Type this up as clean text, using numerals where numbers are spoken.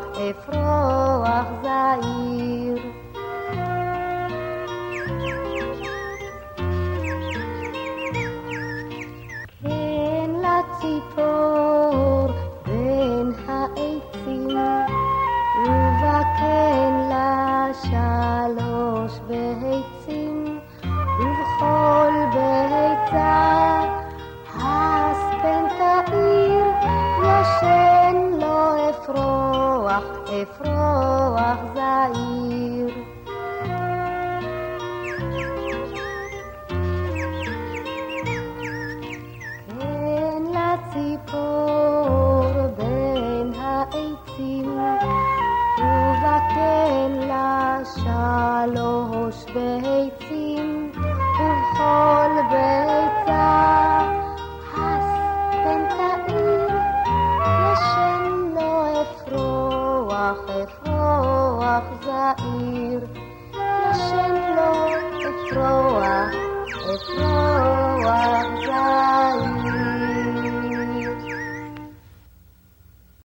אפרוח זעיר. כן לציפור בין העצים, ובכן לשלוש ביצים, ובכל ביצה הספן תאיר, ישן לו אפרוח, אפרוח זעיר. כן לציפור בין העצים, ובכן לשלוש ביצים, ובכל ביצה הספן תאיר, ישן לו אפרוח, אפרוח זעיר. ישן לו אפרוח, אפרוח זעיר.